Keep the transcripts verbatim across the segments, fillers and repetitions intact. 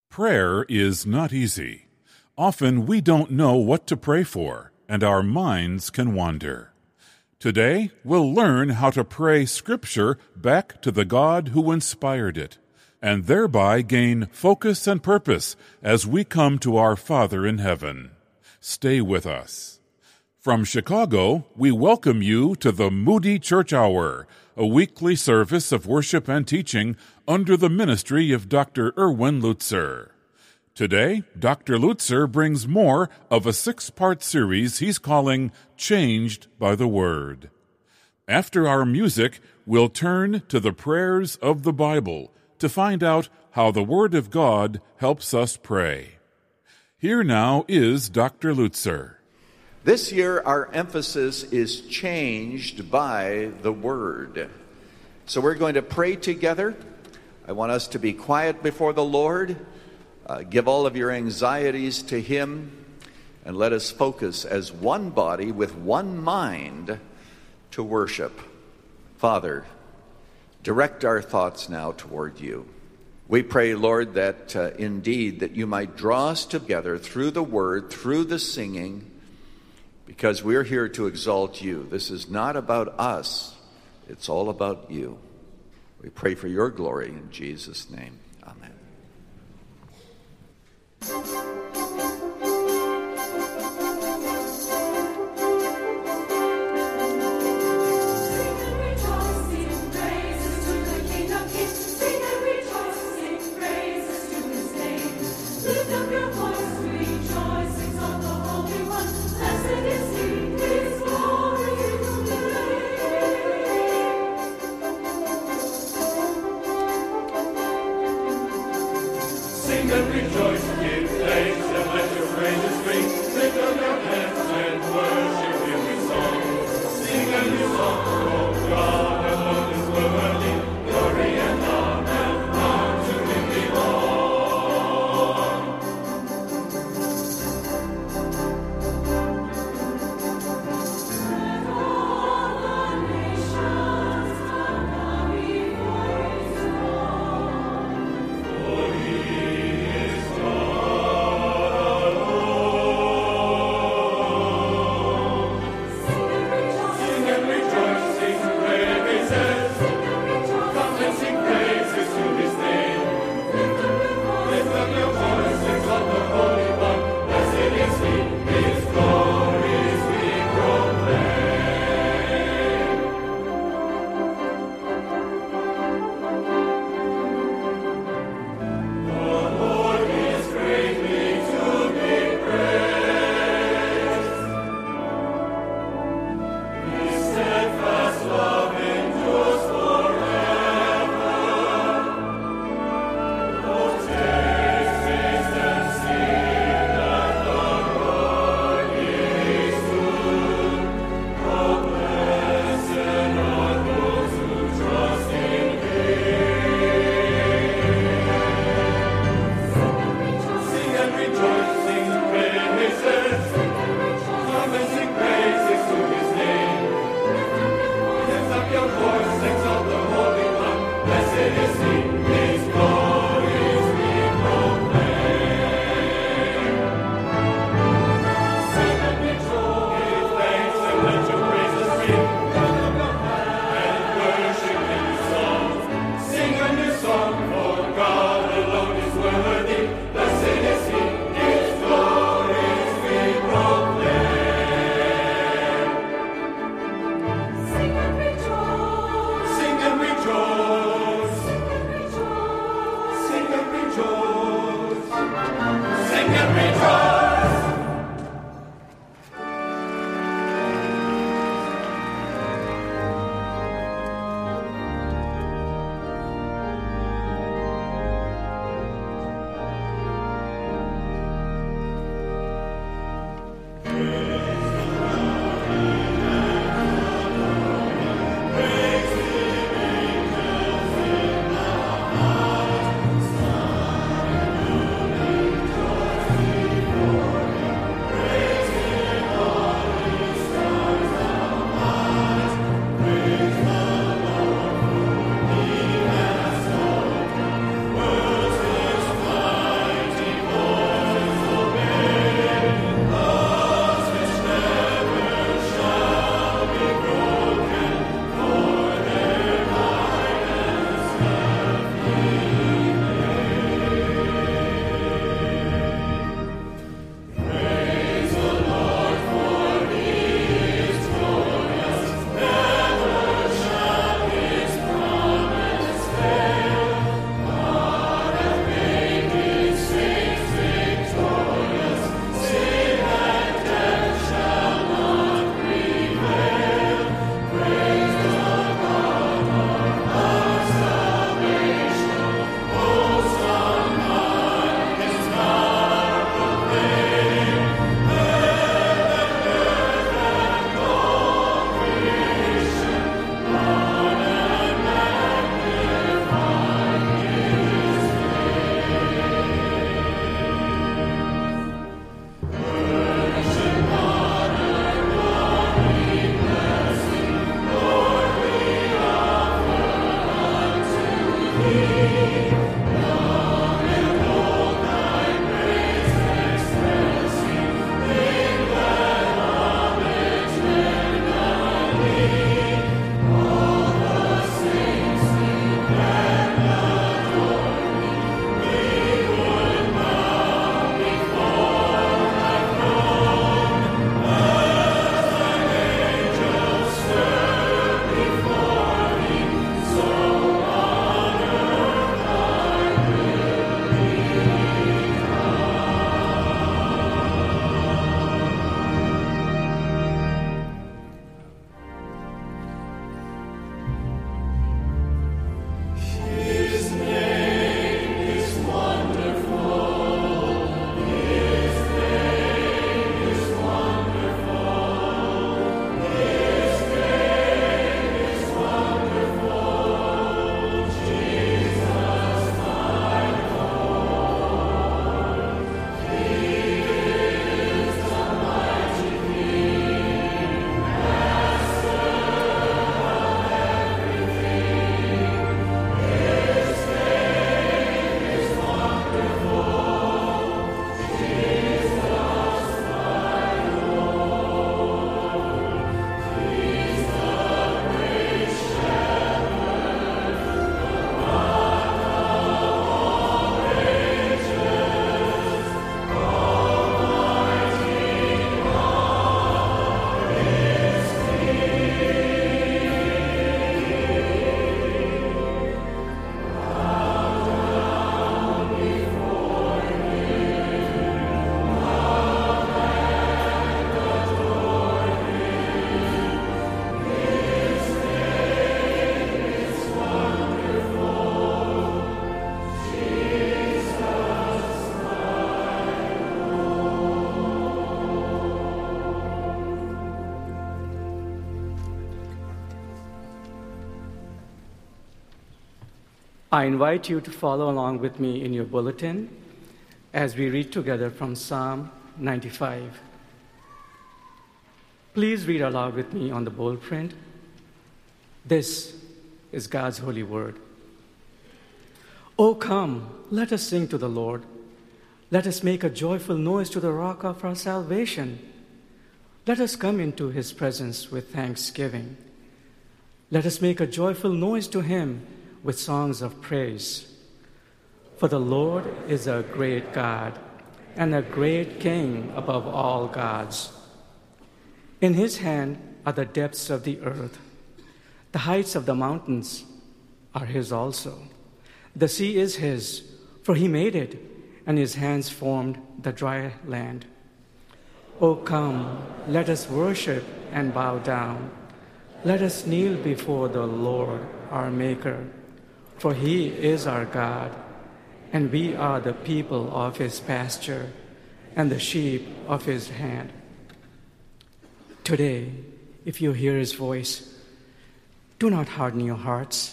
Prayer is not easy. Often we don't know what to pray for, and our minds can wander. Today, we'll learn how to pray Scripture back to the God who inspired it, and thereby gain focus and purpose as we come to our Father in heaven. Stay with us. From Chicago, we welcome you to the Moody Church Hour, a weekly service of worship and teaching under the ministry of Doctor Erwin Lutzer. Today, Doctor Lutzer brings more of a six-part series he's calling Changed by the Word. After our music, we'll turn to the prayers of the Bible to find out how the Word of God helps us pray. Here now is Doctor Lutzer. This year, our emphasis is changed by the Word. So we're going to pray together. I want us to be quiet before the Lord. Uh, give all of your anxieties to Him, and let us focus as one body with one mind to worship. Father, direct our thoughts now toward You. We pray, Lord, that uh, indeed that You might draw us together through the Word, through the singing, because we're here to exalt You. This is not about us. It's all about You. We pray for Your glory in Jesus' name. Amen. I invite you to follow along with me in your bulletin as we read together from Psalm ninety-five. Please read aloud with me on the bold print. This is God's holy word. Oh, come, let us sing to the Lord. Let us make a joyful noise to the rock of our salvation. Let us come into his presence with thanksgiving. Let us make a joyful noise to him with songs of praise. For the Lord is a great God and a great King above all gods. In his hand are the depths of the earth. The heights of the mountains are his also. The sea is his, for he made it, and his hands formed the dry land. O come, let us worship and bow down. Let us kneel before the Lord, our Maker, for he is our God, and we are the people of his pasture and the sheep of his hand. Today, if you hear his voice, do not harden your hearts.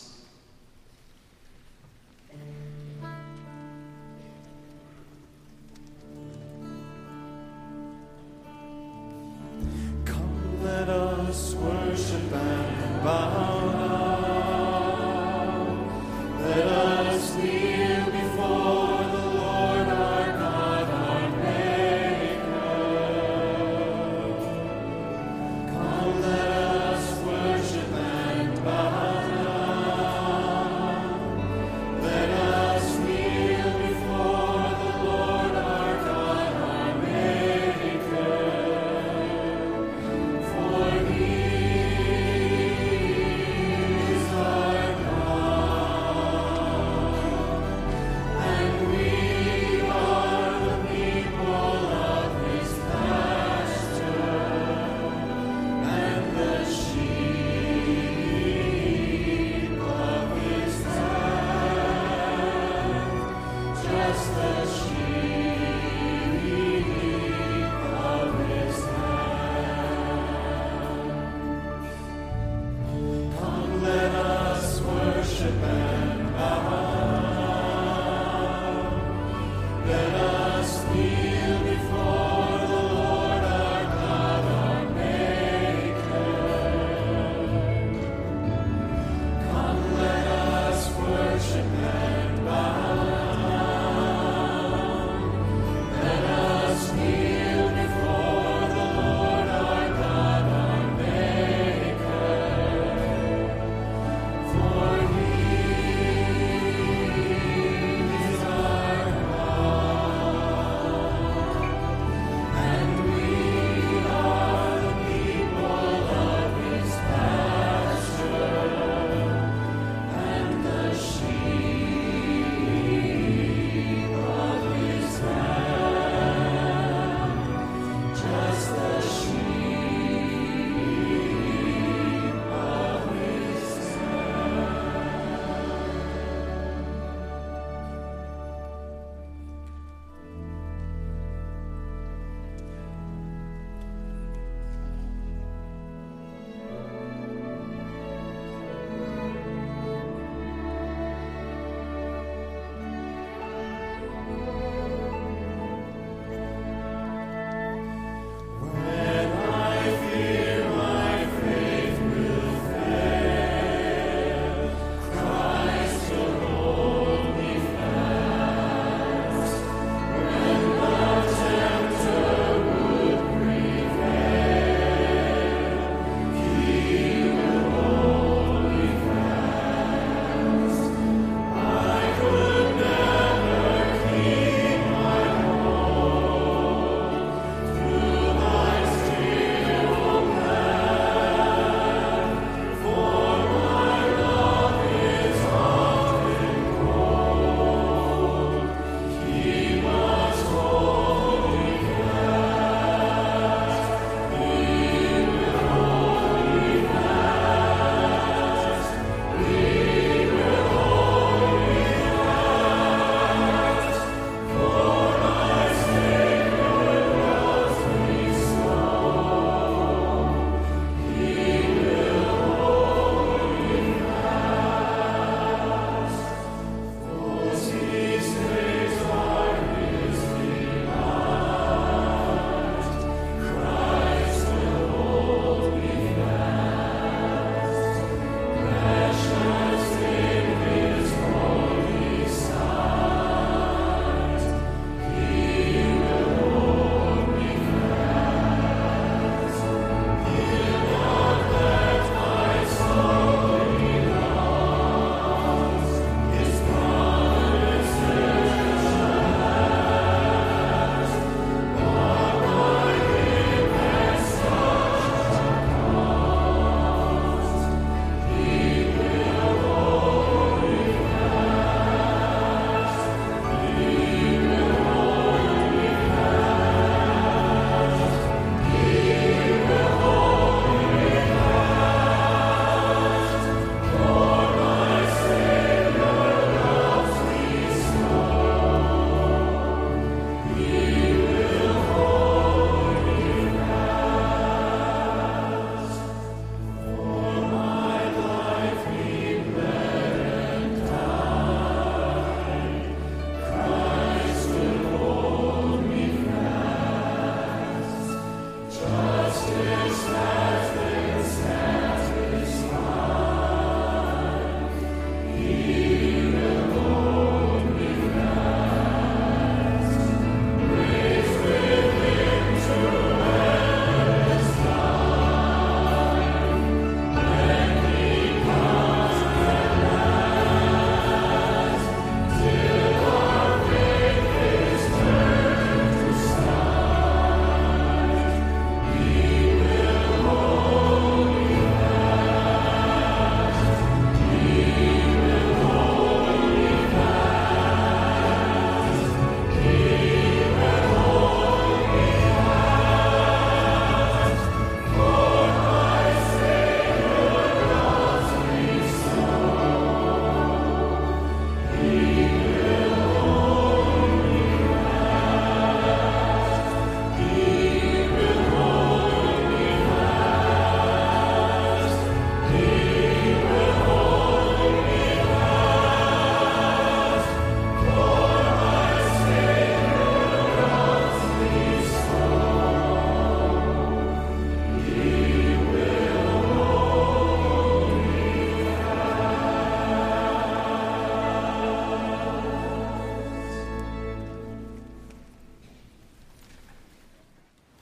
Come, let us worship and bow down. Let us kneel before the Lord our God, our Maker. Come, let us worship and bow down. Let us kneel before the Lord our God, our Maker. For he is our God, and we are the people of his pasture and the sheep of his hand, just the sheep of his hand. Come, let us worship and bow. Let us kneel before the Lord our God, our Maker. Come, let us worship and bow.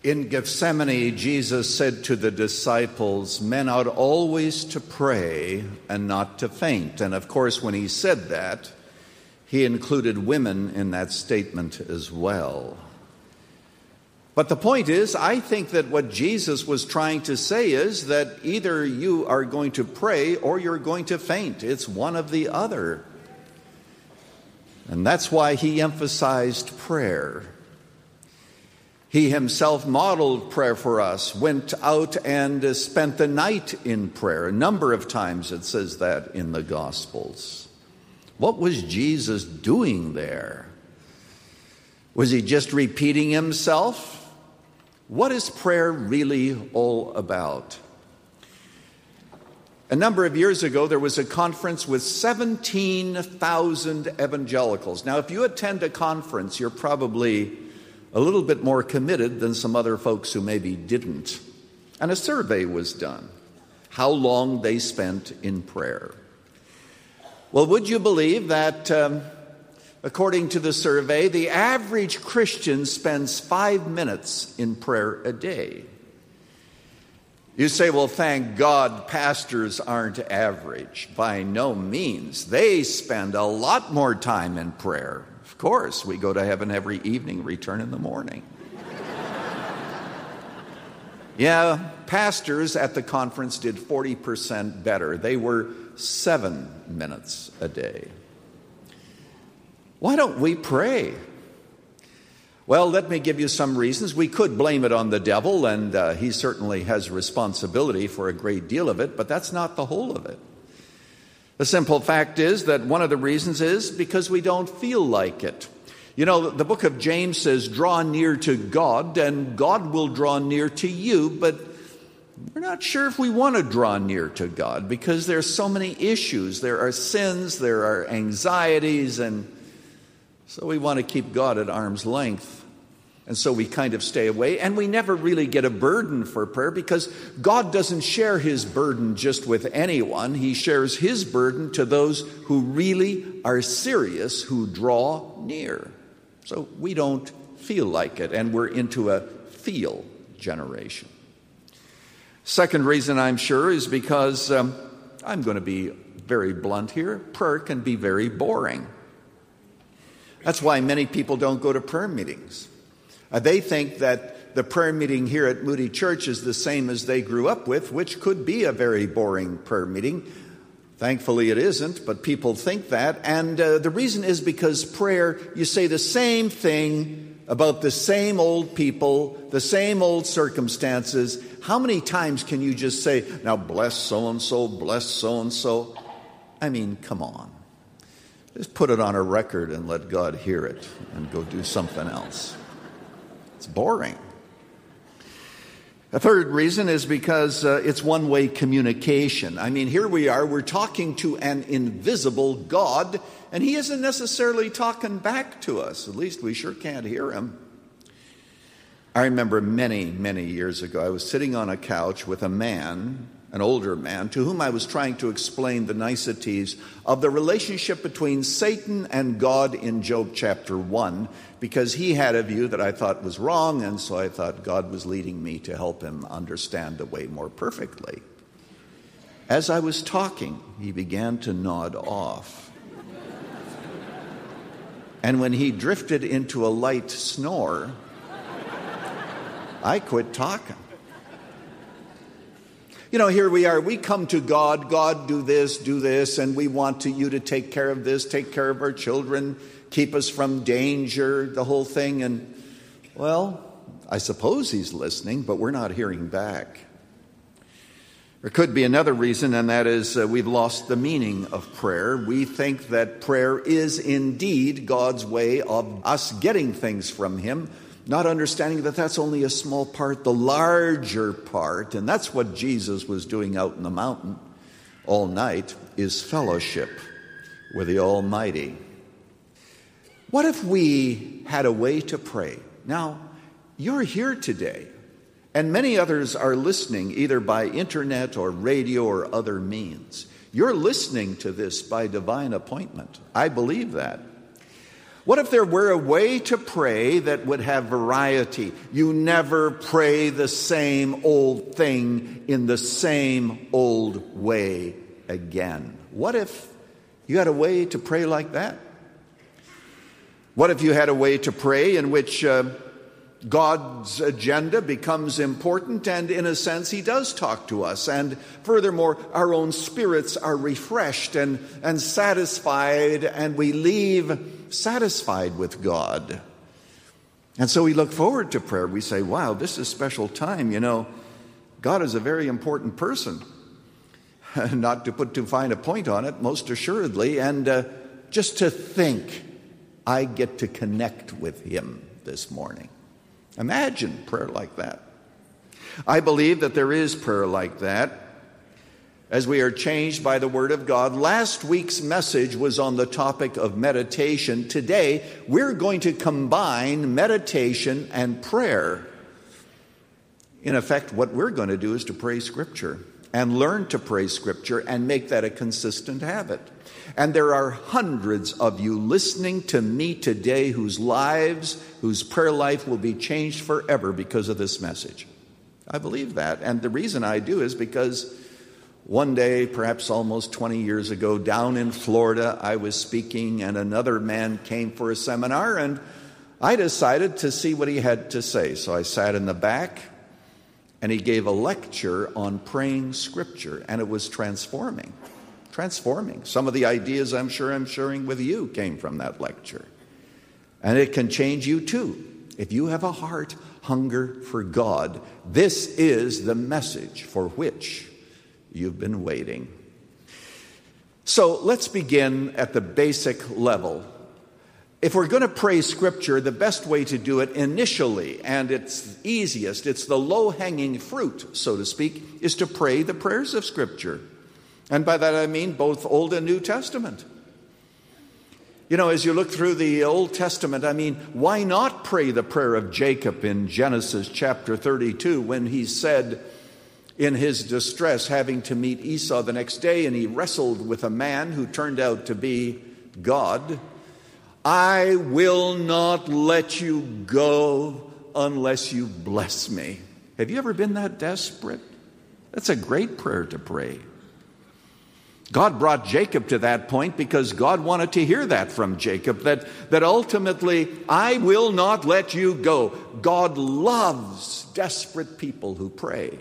In Gethsemane, Jesus said to the disciples, men ought always to pray and not to faint. And of course, when he said that, he included women in that statement as well. But the point is, I think that what Jesus was trying to say is that either you are going to pray or you're going to faint. It's one of the other. And that's why he emphasized prayer. He himself modeled prayer for us, went out and spent the night in prayer. A number of times it says that in the Gospels. What was Jesus doing there? Was he just repeating himself? What is prayer really all about? A number of years ago, there was a conference with seventeen thousand evangelicals. Now, if you attend a conference, you're probably a little bit more committed than some other folks who maybe didn't. And a survey was done, how long they spent in prayer. Well, would you believe that, um, according to the survey, the average Christian spends five minutes in prayer a day? You say, well, thank God pastors aren't average. By no means. They spend a lot more time in prayer. Of course, we go to heaven every evening, return in the morning. Yeah, pastors at the conference did forty percent better. They were seven minutes a day. Why don't we pray? Well, let me give you some reasons. We could blame it on the devil, and uh, he certainly has responsibility for a great deal of it, but that's not the whole of it. The simple fact is that one of the reasons is because we don't feel like it. You know, the book of James says, draw near to God, and God will draw near to you, but we're not sure if we want to draw near to God because there's so many issues. There are sins, there are anxieties, and so we want to keep God at arm's length. And so we kind of stay away, and we never really get a burden for prayer because God doesn't share his burden just with anyone. He shares his burden to those who really are serious, who draw near. So we don't feel like it, and we're into a feel generation. Second reason, I'm sure, is because um, I'm going to be very blunt here. Prayer can be very boring. That's why many people don't go to prayer meetings. Uh, they think that the prayer meeting here at Moody Church is the same as they grew up with, which could be a very boring prayer meeting. Thankfully it isn't, but people think that. And uh, the reason is because prayer, you say the same thing about the same old people, the same old circumstances. How many times can you just say, now bless so-and-so, bless so-and-so? I mean, come on. Just put it on a record and let God hear it and go do something else. It's boring. A third reason is because uh, it's one-way communication. I mean, here we are, we're talking to an invisible God, and he isn't necessarily talking back to us. At least we sure can't hear him. I remember many, many years ago, I was sitting on a couch with a man, an older man, to whom I was trying to explain the niceties of the relationship between Satan and God in Job chapter one, because he had a view that I thought was wrong, and so I thought God was leading me to help him understand the way more perfectly. As I was talking, he began to nod off. And when he drifted into a light snore, I quit talking. You know, here we are, we come to God, God, do this, do this, and we want to, you to take care of this, take care of our children, keep us from danger, the whole thing. And, well, I suppose he's listening, but we're not hearing back. There could be another reason, and that is uh, we've lost the meaning of prayer. We think that prayer is indeed God's way of us getting things from him, not understanding that that's only a small part, the larger part, and that's what Jesus was doing out in the mountain all night, is fellowship with the Almighty. What if we had a way to pray? Now, you're here today, and many others are listening either by internet or radio or other means. You're listening to this by divine appointment. I believe that. What if there were a way to pray that would have variety? You never pray the same old thing in the same old way again. What if you had a way to pray like that? What if you had a way to pray in which uh, God's agenda becomes important, and in a sense he does talk to us, and furthermore our own spirits are refreshed and, and satisfied, and we leave satisfied with God. And so we look forward to prayer. We say, wow, this is a special time. You know, God is a very important person. Not to put too fine a point on it, most assuredly, and uh, just to think I get to connect with him this morning. Imagine prayer like that. I believe that there is prayer like that as we are changed by the Word of God. Last week's message was on the topic of meditation. Today, we're going to combine meditation and prayer. In effect, what we're going to do is to pray Scripture and learn to pray Scripture and make that a consistent habit. And there are hundreds of you listening to me today whose lives, whose prayer life will be changed forever because of this message. I believe that. And the reason I do is because one day, perhaps almost twenty years ago, down in Florida, I was speaking and another man came for a seminar, and I decided to see what he had to say. So I sat in the back, and he gave a lecture on praying Scripture, and it was transforming. Transforming. Some of the ideas I'm sure I'm sharing with you came from that lecture. And it can change you too. If you have a heart hunger for God, this is the message for which you've been waiting. So let's begin at the basic level. If we're going to pray Scripture, the best way to do it initially, and it's easiest, it's the low-hanging fruit, so to speak, is to pray the prayers of Scripture. And by that I mean both Old and New Testament. You know, as you look through the Old Testament, I mean, why not pray the prayer of Jacob in Genesis chapter thirty-two when he said in his distress, having to meet Esau the next day, and he wrestled with a man who turned out to be God, I will not let you go unless you bless me. Have you ever been that desperate? That's a great prayer to pray. God brought Jacob to that point because God wanted to hear that from Jacob, that, that ultimately, I will not let you go. God loves desperate people who pray.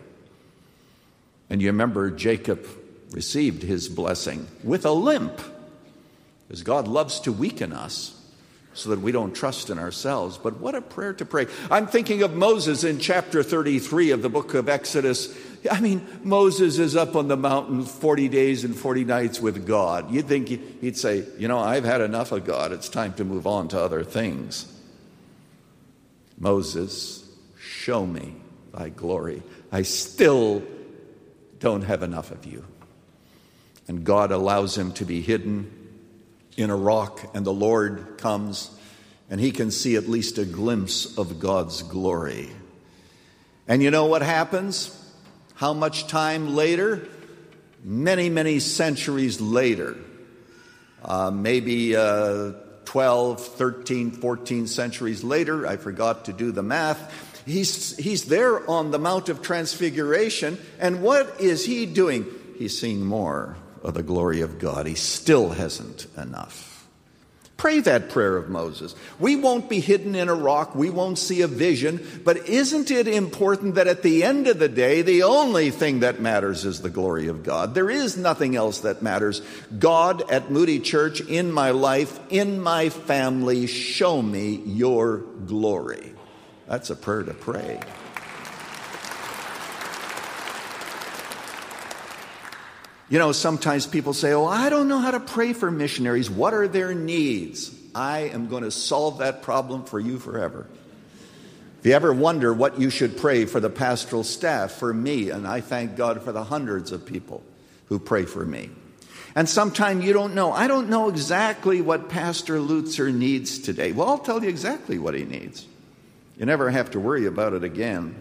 And you remember Jacob received his blessing with a limp, because God loves to weaken us so that we don't trust in ourselves. But what a prayer to pray. I'm thinking of Moses in chapter thirty-three of the book of Exodus. I mean, Moses is up on the mountain forty days and forty nights with God. You'd think he'd say, you know, I've had enough of God. It's time to move on to other things. Moses, show me thy glory. I still don't have enough of you. And God allows him to be hidden in a rock, and the Lord comes, and he can see at least a glimpse of God's glory. And you know what happens? How much time later? Many, many centuries later. Uh, maybe uh, twelve, thirteen, fourteen centuries later. I forgot to do the math. He's, he's there on the Mount of Transfiguration, and what is he doing? He's seeing more of the glory of God. He still hasn't enough. Pray that prayer of Moses. We won't be hidden in a rock. We won't see a vision. But isn't it important that at the end of the day, the only thing that matters is the glory of God? There is nothing else that matters. God at Moody Church, in my life, in my family, show me your glory. That's a prayer to pray. You know, sometimes people say, oh, I don't know how to pray for missionaries. What are their needs? I am going to solve that problem for you forever. If you ever wonder what you should pray for the pastoral staff, for me, and I thank God for the hundreds of people who pray for me. And sometimes you don't know. I don't know exactly what Pastor Lutzer needs today. Well, I'll tell you exactly what he needs. You never have to worry about it again.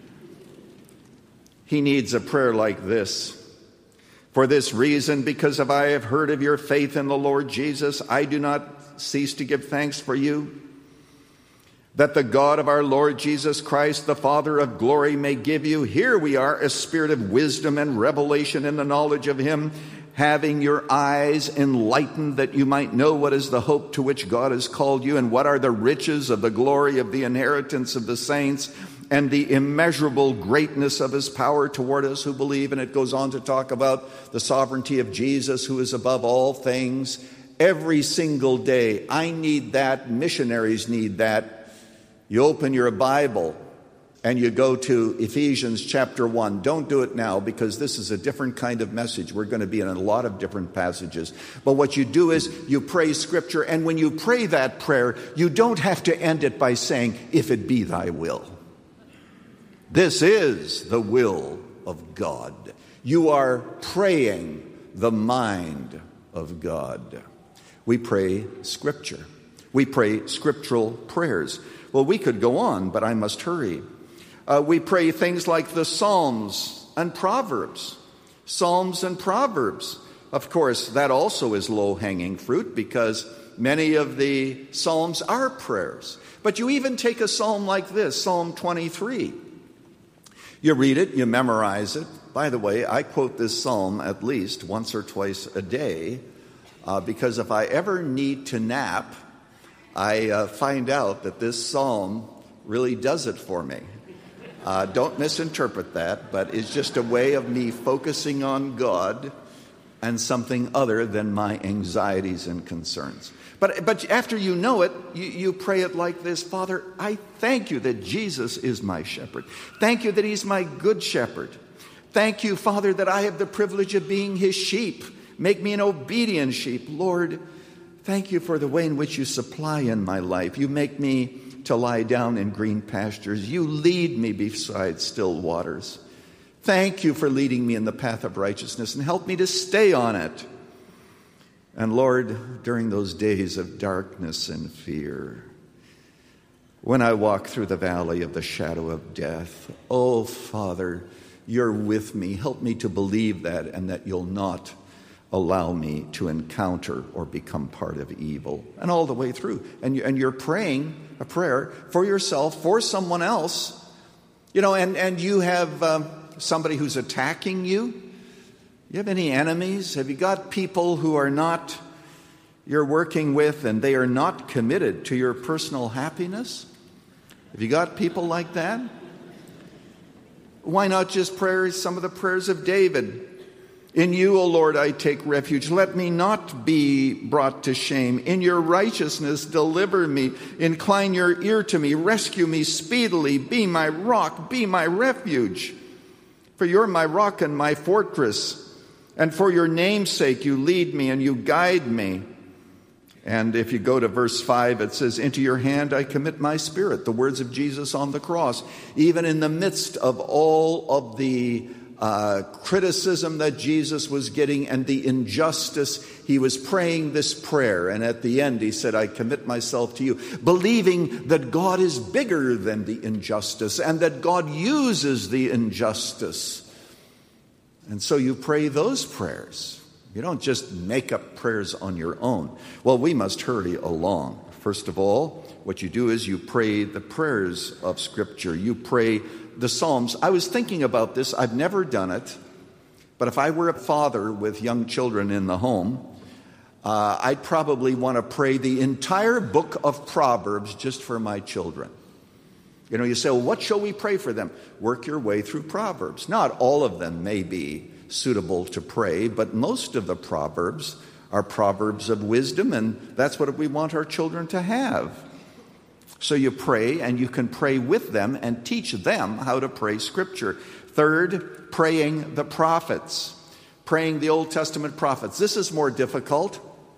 He needs a prayer like this. For this reason, because of I have heard of your faith in the Lord Jesus, I do not cease to give thanks for you? That the God of our Lord Jesus Christ, the Father of glory, may give you, here we are, a spirit of wisdom and revelation in the knowledge of him, having your eyes enlightened, that you might know what is the hope to which God has called you, and what are the riches of the glory of the inheritance of the saints, and the immeasurable greatness of his power toward us who believe. And it goes on to talk about the sovereignty of Jesus, who is above all things. Every single day, I need that. Missionaries need that. You open your Bible and you go to Ephesians chapter one. Don't do it now, because this is a different kind of message. We're going to be in a lot of different passages. But what you do is you pray Scripture, and when you pray that prayer, you don't have to end it by saying, if it be thy will. This is the will of God. You are praying the mind of God. We pray Scripture. We pray scriptural prayers. Well, we could go on, but I must hurry. Uh, we pray things like the Psalms and Proverbs. Psalms and Proverbs. Of course, that also is low-hanging fruit, because many of the Psalms are prayers. But you even take a psalm like this, Psalm twenty-three. You read it, you memorize it. By the way, I quote this psalm at least once or twice a day, uh, because if I ever need to nap, I uh, find out that this psalm really does it for me. Uh, don't misinterpret that, but it's just a way of me focusing on God and something other than my anxieties and concerns. But but after you know it, you, you pray it like this: Father, I thank you that Jesus is my shepherd. Thank you that he's my good shepherd. Thank you, Father, that I have the privilege of being his sheep. Make me an obedient sheep. Lord, thank you for the way in which you supply in my life. You make me to lie down in green pastures. You lead me beside still waters. Thank you for leading me in the path of righteousness, and help me to stay on it. And Lord, during those days of darkness and fear, when I walk through the valley of the shadow of death, oh, Father, you're with me. Help me to believe that, and that you'll not allow me to encounter or become part of evil. And all the way through. And, you, and you're praying a prayer for yourself, for someone else. You know, and, and you have um, somebody who's attacking you. You have any enemies? Have you got people who are not, you're working with, and they are not committed to your personal happiness? Have you got people like that? Why not just pray some of the prayers of David? In you, O Lord, I take refuge. Let me not be brought to shame. In your righteousness, deliver me. Incline your ear to me. Rescue me speedily. Be my rock. Be my refuge. For you're my rock and my fortress. And for your name's sake, you lead me and you guide me. And if you go to verse five, it says, into your hand I commit my spirit. The words of Jesus on the cross. Even in the midst of all of the uh, criticism that Jesus was getting and the injustice, he was praying this prayer. And at the end, he said, I commit myself to you, believing that God is bigger than the injustice and that God uses the injustice. And so you pray those prayers. You don't just make up prayers on your own. Well, we must hurry along. First of all, what you do is you pray the prayers of Scripture. You pray the Psalms. I was thinking about this. I've never done it. But if I were a father with young children in the home, uh, I'd probably want to pray the entire book of Proverbs just for my children. You know, you say, well, what shall we pray for them? Work your way through Proverbs. Not all of them may be suitable to pray, but most of the Proverbs are Proverbs of wisdom, and that's what we want our children to have. So you pray, and you can pray with them and teach them how to pray Scripture. Third, praying the prophets, praying the Old Testament prophets. This is more difficult.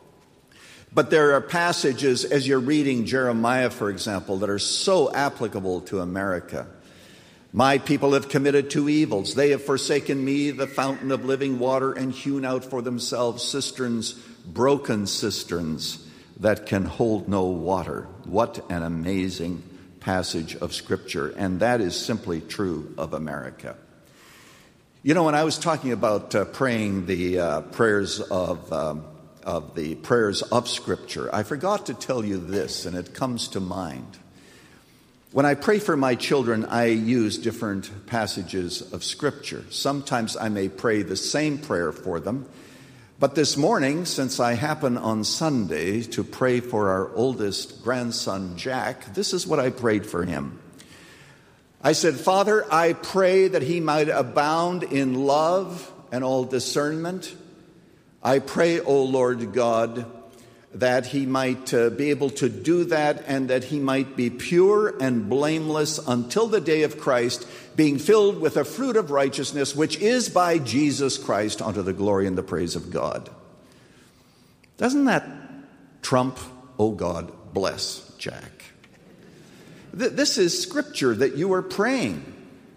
But there are passages, as you're reading Jeremiah, for example, that are so applicable to America. My people have committed two evils. They have forsaken me, the fountain of living water, and hewn out for themselves cisterns, broken cisterns that can hold no water. What an amazing passage of Scripture. And that is simply true of America. You know, when I was talking about uh, praying the uh, prayers of um, of the prayers of Scripture, I forgot to tell you this, and it comes to mind. When I pray for my children, I use different passages of Scripture. Sometimes I may pray the same prayer for them. But this morning, since I happen on Sunday to pray for our oldest grandson, Jack, this is what I prayed for him. I said, Father, I pray that he might abound in love and all discernment. I pray, O Lord God, that he might uh, be able to do that and that he might be pure and blameless until the day of Christ, being filled with the fruit of righteousness, which is by Jesus Christ unto the glory and the praise of God. Doesn't that trump, oh God, bless Jack? Th- this is Scripture that you are praying.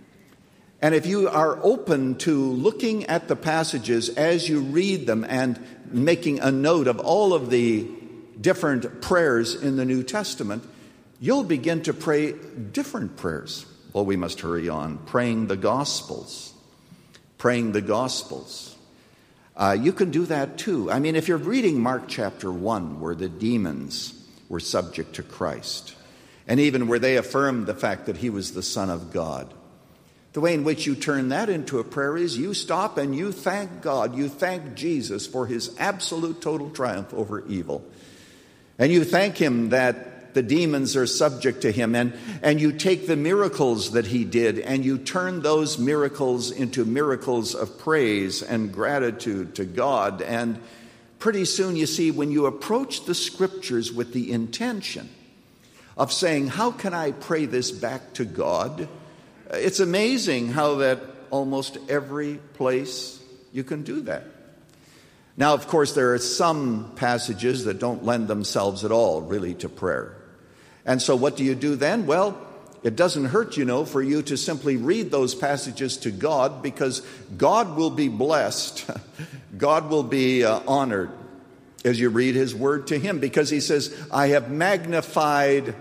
And if you are open to looking at the passages as you read them and making a note of all of the different prayers in the New Testament, you'll begin to pray different prayers. Well, we must hurry on. Praying the Gospels. Praying the Gospels. Uh, you can do that too. I mean, if you're reading Mark chapter one, where the demons were subject to Christ, and even where they affirmed the fact that he was the Son of God, the way in which you turn that into a prayer is you stop and you thank God, you thank Jesus for his absolute total triumph over evil. And you thank him that the demons are subject to him. And, and you take the miracles that he did and you turn those miracles into miracles of praise and gratitude to God. And pretty soon, you see, when you approach the Scriptures with the intention of saying, how can I pray this back to God? It's amazing how that almost every place you can do that. Now, of course, there are some passages that don't lend themselves at all, really, to prayer. And so what do you do then? Well, it doesn't hurt, you know, for you to simply read those passages to God, because God will be blessed. God will be uh, honored as you read his word to him, because he says, I have magnified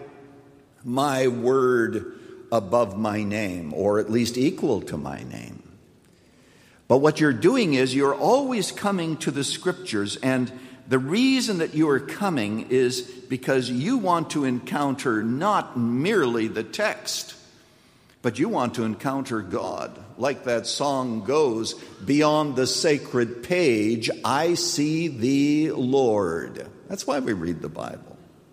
my word above my name, or at least equal to my name. But what you're doing is you're always coming to the Scriptures, and the reason that you are coming is because you want to encounter not merely the text, but you want to encounter God. Like that song goes, beyond the sacred page, I see thee, Lord. That's why we read the Bible.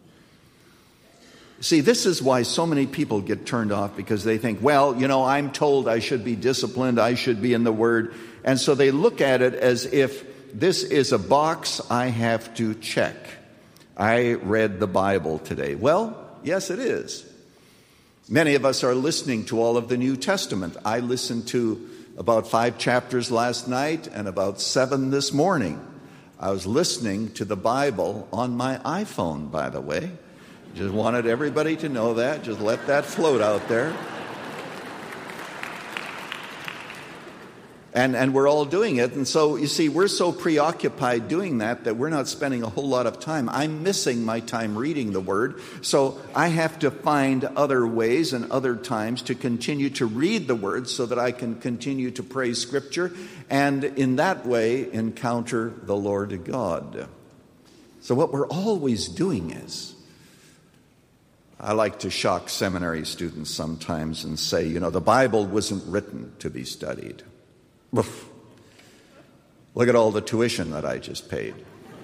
See, this is why so many people get turned off, because they think, well, you know, I'm told I should be disciplined, I should be in the Word. And so they look at it as if this is a box I have to check. I read the Bible today. Well, yes, it is. Many of us are listening to all of the New Testament. I listened to about five chapters last night and about seven this morning. I was listening to the Bible on my iPhone, by the way. Just wanted everybody to know that. Just let that float out there. And and we're all doing it. And so, you see, we're so preoccupied doing that that we're not spending a whole lot of time. I'm missing my time reading the Word. So I have to find other ways and other times to continue to read the Word so that I can continue to praise Scripture and in that way encounter the Lord God. So what we're always doing is, I like to shock seminary students sometimes and say, you know, the Bible wasn't written to be studied. Oof. Look at all the tuition that I just paid.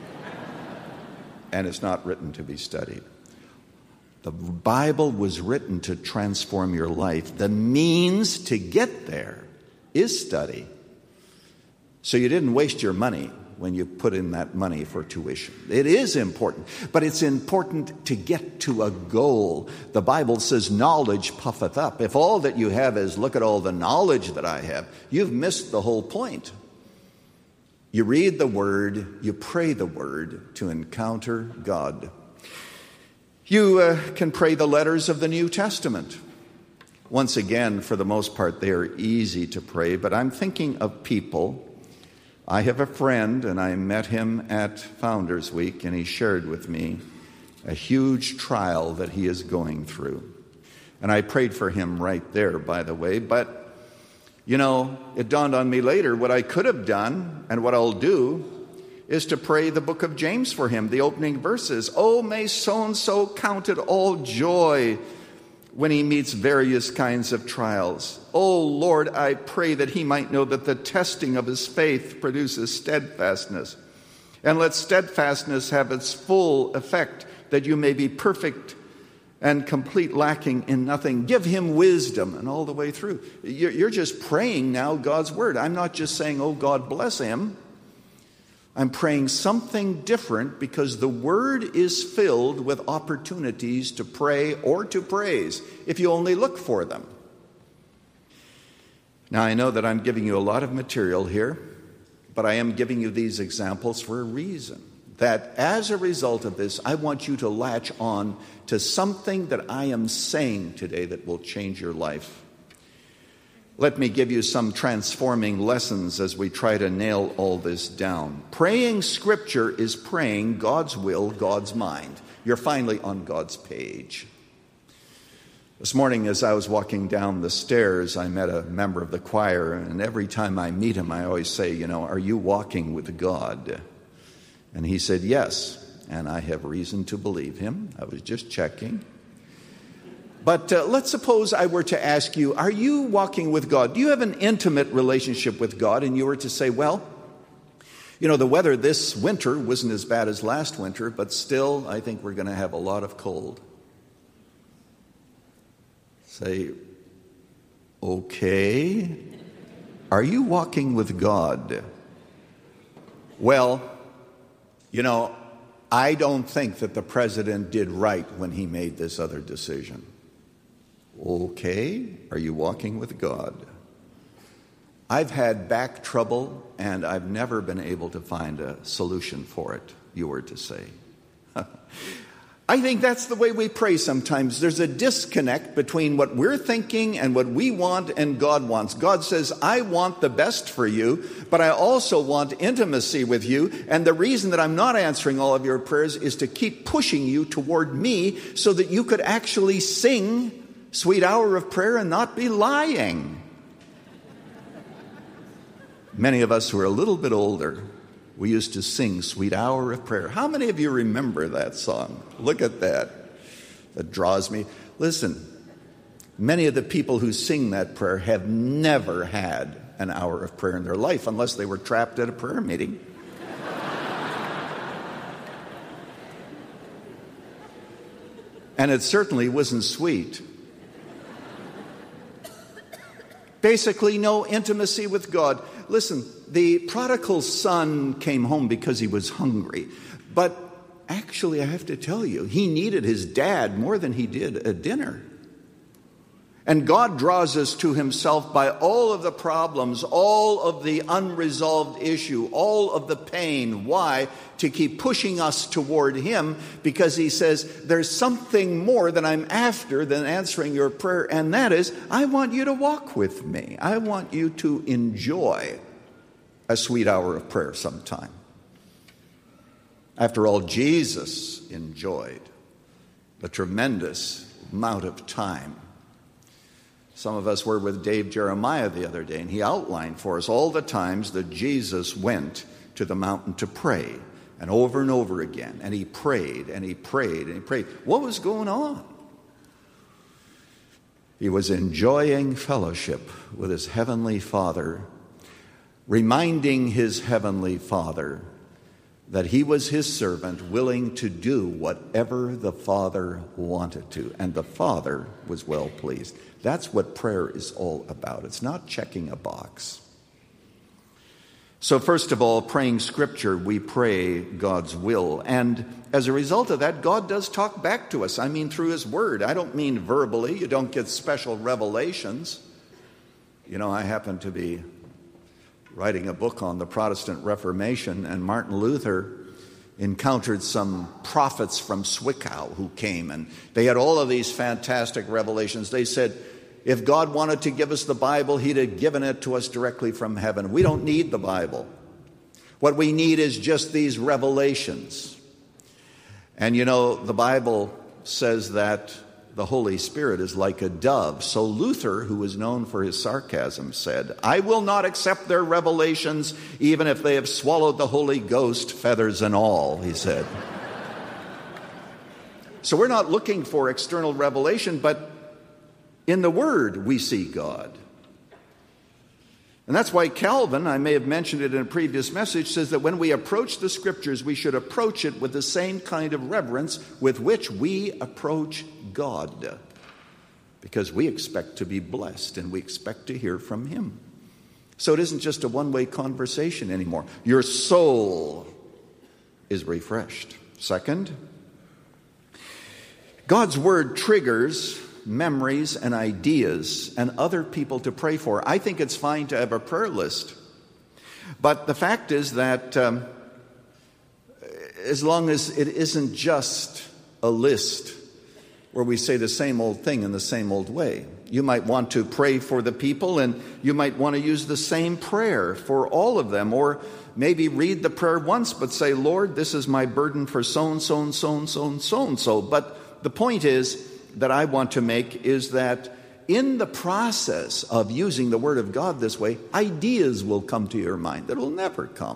And it's not written to be studied. The Bible was written to transform your life. The means to get there is study. So you didn't waste your money when you put in that money for tuition. It is important, but it's important to get to a goal. The Bible says knowledge puffeth up. If all that you have is, look at all the knowledge that I have, you've missed the whole point. You read the Word, you pray the Word to encounter God. You uh, can pray the letters of the New Testament. Once again, for the most part, they are easy to pray, but I'm thinking of people. I have a friend, and I met him at Founders Week, and he shared with me a huge trial that he is going through. And I prayed for him right there, by the way. But, you know, it dawned on me later what I could have done and what I'll do is to pray the book of James for him, the opening verses. Oh, may so-and-so count it all joy when he meets various kinds of trials. Oh, Lord, I pray that he might know that the testing of his faith produces steadfastness. And let steadfastness have its full effect, that you may be perfect and complete, lacking in nothing. Give him wisdom, and all the way through. You're just praying now God's word. I'm not just saying, oh, God bless him. I'm praying something different because the word is filled with opportunities to pray or to praise if you only look for them. Now, I know that I'm giving you a lot of material here, but I am giving you these examples for a reason. That as a result of this, I want you to latch on to something that I am saying today that will change your life. Let me give you some transforming lessons as we try to nail all this down. Praying Scripture is praying God's will, God's mind. You're finally on God's page. This morning as I was walking down the stairs, I met a member of the choir, and every time I meet him, I always say, you know, are you walking with God? And he said, yes, and I have reason to believe him. I was just checking. But uh, let's suppose I were to ask you, are you walking with God? Do you have an intimate relationship with God? And you were to say, well, you know, the weather this winter wasn't as bad as last winter, but still, I think we're going to have a lot of cold. Say, okay, are you walking with God? Well, you know, I don't think that the president did right when he made this other decision. Okay, are you walking with God? I've had back trouble, and I've never been able to find a solution for it, you were to say. I think that's the way we pray sometimes. There's a disconnect between what we're thinking and what we want and God wants. God says, I want the best for you, but I also want intimacy with you. And the reason that I'm not answering all of your prayers is to keep pushing you toward me so that you could actually sing Sweet Hour of Prayer and not be lying. Many of us who are a little bit older, we used to sing Sweet Hour of Prayer. How many of you remember that song? Look at that. That draws me. Listen, many of the people who sing that prayer have never had an hour of prayer in their life unless they were trapped at a prayer meeting. And it certainly wasn't sweet. Basically, no intimacy with God. Listen, the prodigal son came home because he was hungry. But actually, I have to tell you, he needed his dad more than he did a dinner. And God draws us to himself by all of the problems, all of the unresolved issue, all of the pain. Why? To keep pushing us toward him, because he says, there's something more that I'm after than answering your prayer, and that is, I want you to walk with me. I want you to enjoy a sweet hour of prayer sometime. After all, Jesus enjoyed a tremendous amount of time. Some of us were with Dave Jeremiah the other day, and he outlined for us all the times that Jesus went to the mountain to pray, and over and over again, and he prayed, and he prayed, and he prayed. What was going on? He was enjoying fellowship with his heavenly Father, reminding his heavenly Father that he was his servant, willing to do whatever the Father wanted to, and the Father was well pleased. That's what prayer is all about. It's not checking a box. So first of all, praying Scripture, we pray God's will. And as a result of that, God does talk back to us. I mean through his word. I don't mean verbally. You don't get special revelations. You know, I happen to be writing a book on the Protestant Reformation, and Martin Luther encountered some prophets from Zwickau who came, and they had all of these fantastic revelations. They said, if God wanted to give us the Bible, he'd have given it to us directly from heaven. We don't need the Bible. What we need is just these revelations. And you know, the Bible says that the Holy Spirit is like a dove. So Luther, who was known for his sarcasm, said, I will not accept their revelations, even if they have swallowed the Holy Ghost, feathers and all, he said. So we're not looking for external revelation, but in the Word we see God. And that's why Calvin, I may have mentioned it in a previous message, says that when we approach the Scriptures, we should approach it with the same kind of reverence with which we approach God. Because we expect to be blessed and we expect to hear from Him. So it isn't just a one-way conversation anymore. Your soul is refreshed. Second, God's Word triggers memories and ideas and other people to pray for. I think it's fine to have a prayer list. But the fact is that um, as long as it isn't just a list where we say the same old thing in the same old way. You might want to pray for the people, and you might want to use the same prayer for all of them, or maybe read the prayer once but say, Lord, this is my burden for so-and-so and so-and-so and so-and-so. But the point is, that I want to make is that in the process of using the Word of God this way, ideas will come to your mind that will never come.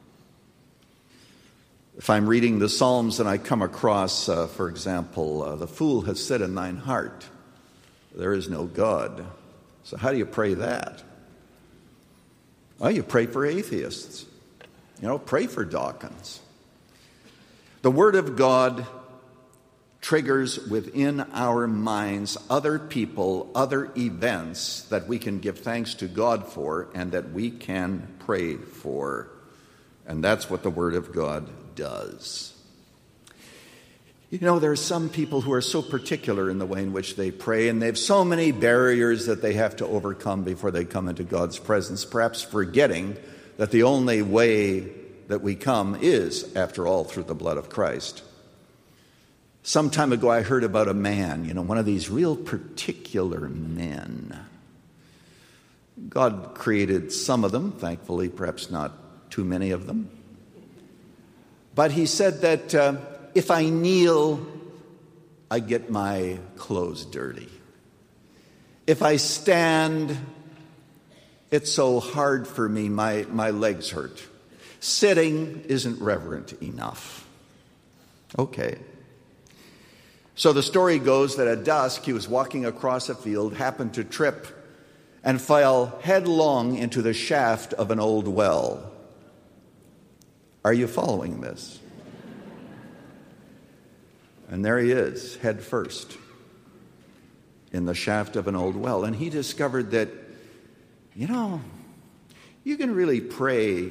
If I'm reading the Psalms and I come across, uh, for example, uh, the fool has said in thine heart, there is no God. So how do you pray that? Well, you pray for atheists. You know, pray for Dawkins. The Word of God triggers within our minds other people, other events that we can give thanks to God for and that we can pray for. And that's what the Word of God does. You know, there are some people who are so particular in the way in which they pray, and they have so many barriers that they have to overcome before they come into God's presence, perhaps forgetting that the only way that we come is, after all, through the blood of Christ. Some time ago, I heard about a man, you know, one of these real particular men. God created some of them, thankfully, perhaps not too many of them. But he said that uh, if I kneel, I get my clothes dirty. If I stand, it's so hard for me, my, my legs hurt. Sitting isn't reverent enough. Okay. So the story goes that at dusk he was walking across a field, happened to trip, and fell headlong into the shaft of an old well. Are you following this? And there he is, head first, in the shaft of an old well. And he discovered that, you know, you can really pray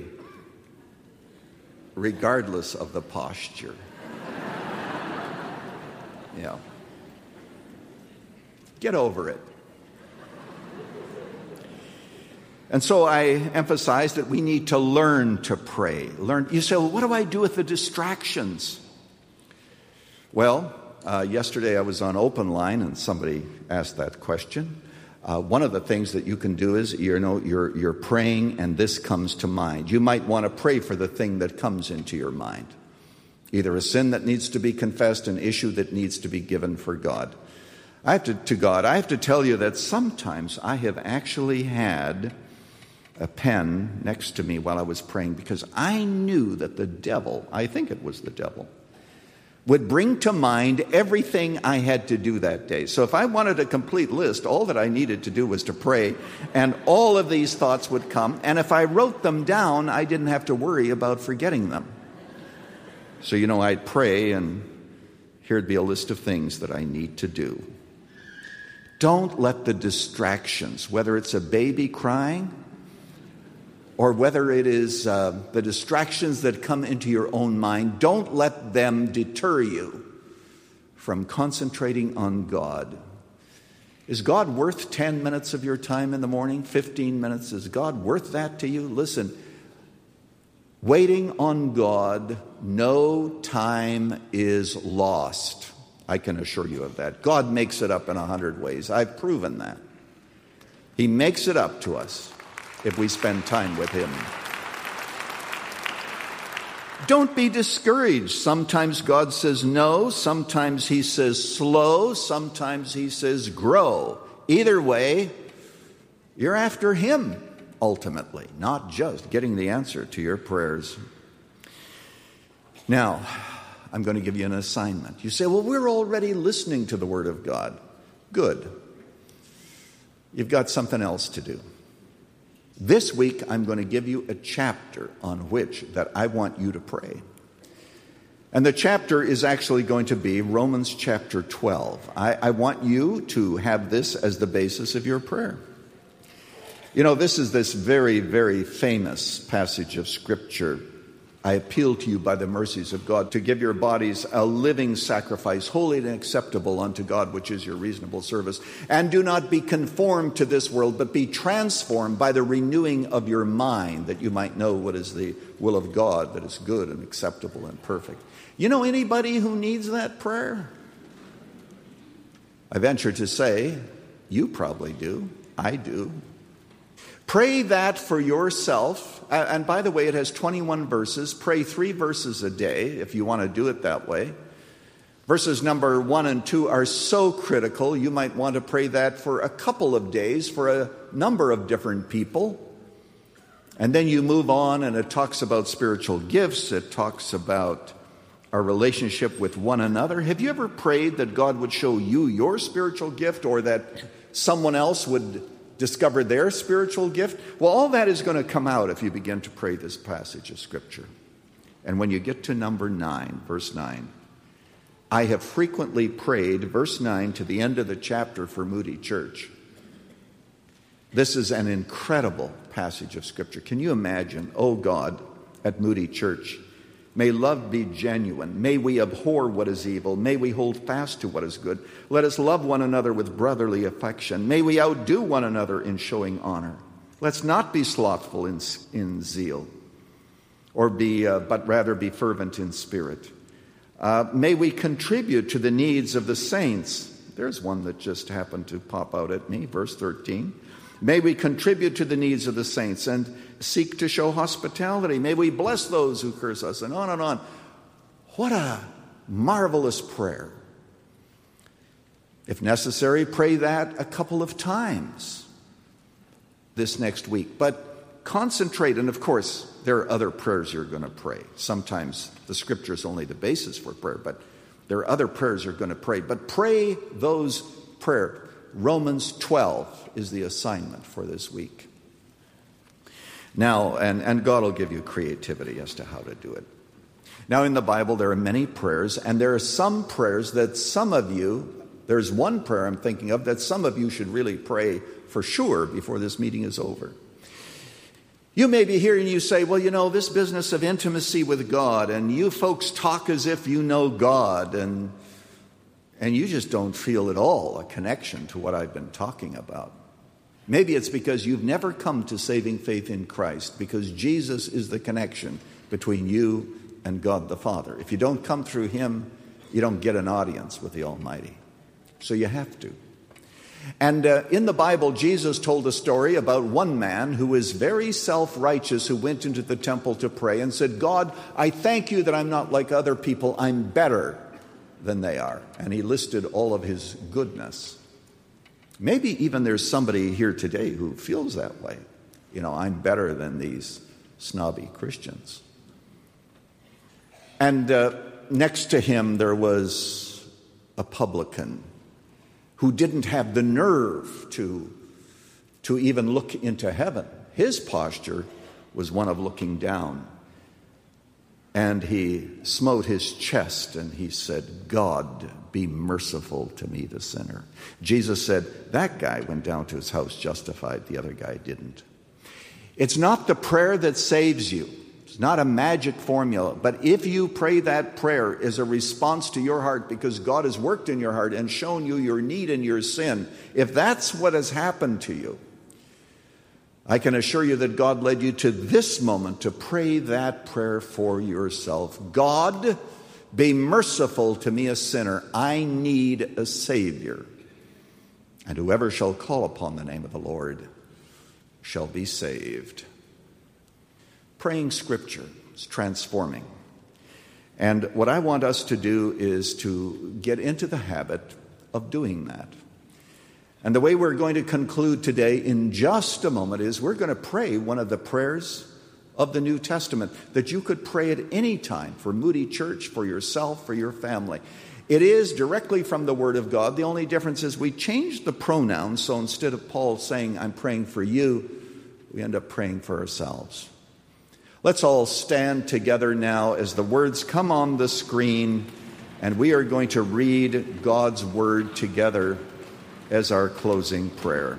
regardless of the posture. Yeah. Get over it. And so I emphasize that we need to learn to pray. Learn. You say, well, what do I do with the distractions? Well, uh, yesterday I was on Open Line and somebody asked that question. Uh, one of the things that you can do is, you know, you're, you're praying and this comes to mind. You might want to pray for the thing that comes into your mind. Either a sin that needs to be confessed, an issue that needs to be given for God. I have to, to God, I have to tell you that sometimes I have actually had a pen next to me while I was praying because I knew that the devil, I think it was the devil, would bring to mind everything I had to do that day. So if I wanted a complete list, all that I needed to do was to pray, and all of these thoughts would come. And if I wrote them down, I didn't have to worry about forgetting them. So, you know, I'd pray, and here'd be a list of things that I need to do. Don't let the distractions, whether it's a baby crying or whether it is uh, the distractions that come into your own mind, don't let them deter you from concentrating on God. Is God worth ten minutes of your time in the morning, fifteen minutes? Is God worth that to you? Listen, waiting on God, no time is lost. I can assure you of that. God makes it up in a hundred ways. I've proven that. He makes it up to us if we spend time with Him. Don't be discouraged. Sometimes God says no. Sometimes he says slow. Sometimes he says grow. Either way, you're after him ultimately, not just getting the answer to your prayers. Now, I'm going to give you an assignment. You say, well, we're already listening to the Word of God. Good. You've got something else to do. This week, I'm going to give you a chapter on which that I want you to pray. And the chapter is actually going to be Romans chapter twelve. I, I want you to have this as the basis of your prayer. You know, this is this very, very famous passage of Scripture. I appeal to you by the mercies of God to give your bodies a living sacrifice, holy and acceptable unto God, which is your reasonable service. And do not be conformed to this world, but be transformed by the renewing of your mind, that you might know what is the will of God, that is good and acceptable and perfect. You know anybody who needs that prayer? I venture to say, you probably do. I do. Pray that for yourself. And by the way, it has twenty-one verses. Pray three verses a day if you want to do it that way. Verses number one and two are so critical. You might want to pray that for a couple of days for a number of different people. And then you move on and it talks about spiritual gifts. It talks about our relationship with one another. Have you ever prayed that God would show you your spiritual gift, or that someone else would discover their spiritual gift? Well, all that is going to come out if you begin to pray this passage of Scripture. And when you get to number nine, verse nine, I have frequently prayed, verse nine, to the end of the chapter for Moody Church. This is an incredible passage of Scripture. Can you imagine, oh God, at Moody Church, may love be genuine. May we abhor what is evil. May we hold fast to what is good. Let us love one another with brotherly affection. May we outdo one another in showing honor. Let's not be slothful in, in zeal, or be, uh, but rather be fervent in spirit. Uh, may we contribute to the needs of the saints. There's one that just happened to pop out at me, verse thirteen. May we contribute to the needs of the saints and seek to show hospitality. May we bless those who curse us, and on and on. What a marvelous prayer. If necessary, pray that a couple of times this next week. But concentrate, and of course, there are other prayers you're going to pray. Sometimes the Scripture is only the basis for prayer, but there are other prayers you're going to pray. But pray those prayers. Romans twelve is the assignment for this week. Now, and, and God will give you creativity as to how to do it. Now, in the Bible, there are many prayers, and there are some prayers that some of you, there's one prayer I'm thinking of that some of you should really pray for sure before this meeting is over. You may be here and you say, well, you know, this business of intimacy with God, and you folks talk as if you know God, and And you just don't feel at all a connection to what I've been talking about. Maybe it's because you've never come to saving faith in Christ, because Jesus is the connection between you and God the Father. If you don't come through him, you don't get an audience with the Almighty. So you have to. And uh, in the Bible, Jesus told a story about one man who was very self-righteous, who went into the temple to pray and said, God, I thank you that I'm not like other people. I'm better than they are. And he listed all of his goodness. Maybe even there's somebody here today who feels that way. You know, I'm better than these snobby Christians. And uh, next to him there was a publican who didn't have the nerve to, to even look into heaven. His posture was one of looking down. And he smote his chest and he said, God, be merciful to me, the sinner. Jesus said, that guy went down to his house justified, the other guy didn't. It's not the prayer that saves you. It's not a magic formula. But if you pray that prayer as a response to your heart because God has worked in your heart and shown you your need and your sin, if that's what has happened to you, I can assure you that God led you to this moment to pray that prayer for yourself. God, be merciful to me, a sinner. I need a Savior. And whoever shall call upon the name of the Lord shall be saved. Praying Scripture is transforming. And what I want us to do is to get into the habit of doing that. And the way we're going to conclude today in just a moment is we're going to pray one of the prayers of the New Testament that you could pray at any time for Moody Church, for yourself, for your family. It is directly from the Word of God. The only difference is we changed the pronouns, so instead of Paul saying, I'm praying for you, we end up praying for ourselves. Let's all stand together now as the words come on the screen, and we are going to read God's Word together as our closing prayer.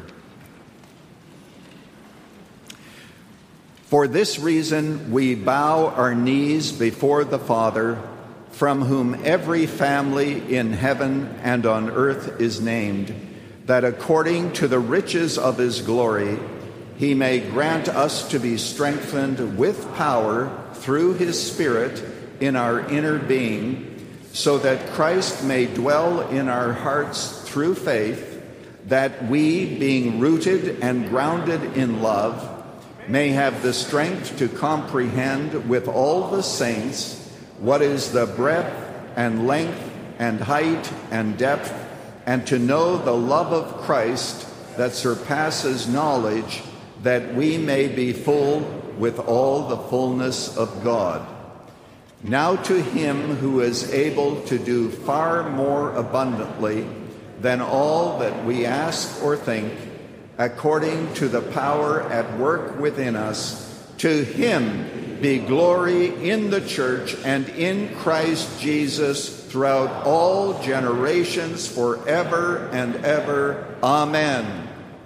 For this reason, we bow our knees before the Father, from whom every family in heaven and on earth is named, that according to the riches of his glory, he may grant us to be strengthened with power through his Spirit in our inner being, so that Christ may dwell in our hearts through faith, that we, being rooted and grounded in love, may have the strength to comprehend with all the saints what is the breadth and length and height and depth, and to know the love of Christ that surpasses knowledge, that we may be full with all the fullness of God. Now to him who is able to do far more abundantly than all that we ask or think, according to the power at work within us, to him be glory in the church and in Christ Jesus throughout all generations, forever and ever. Amen.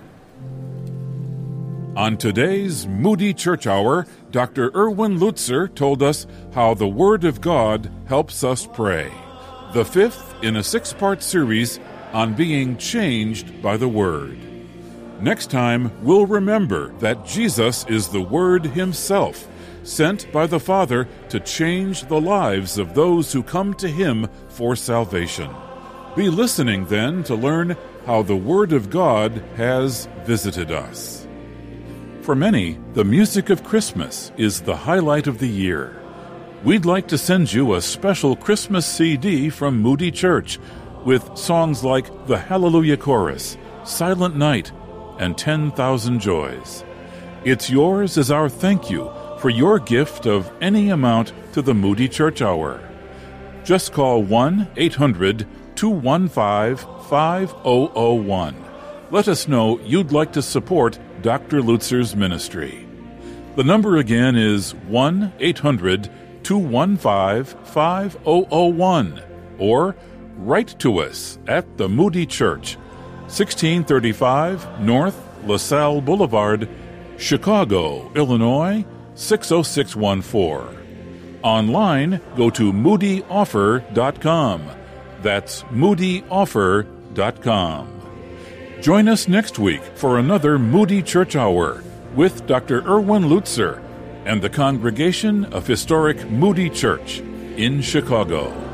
On today's Moody Church Hour, Doctor Erwin Lutzer told us how the Word of God helps us pray. The fifth in a six-part series on being changed by the Word. Next time, we'll remember that Jesus is the Word himself, sent by the Father to change the lives of those who come to him for salvation. Be listening then to learn how the Word of God has visited us. For many, the music of Christmas is the highlight of the year. We'd like to send you a special Christmas C D from Moody Church with songs like the Hallelujah Chorus, Silent Night, and ten thousand Joys. It's yours as our thank you for your gift of any amount to the Moody Church Hour. Just call one eight hundred two one five five zero zero one. Let us know you'd like to support Doctor Lutzer's ministry. The number again is one eight hundred two one five five zero zero one, or write to us at the Moody Church, sixteen thirty-five North LaSalle Boulevard, Chicago, Illinois, six oh six one four. Online, go to moody offer dot com. That's moody offer dot com. Join us next week for another Moody Church Hour with Doctor Erwin Lutzer and the congregation of historic Moody Church in Chicago.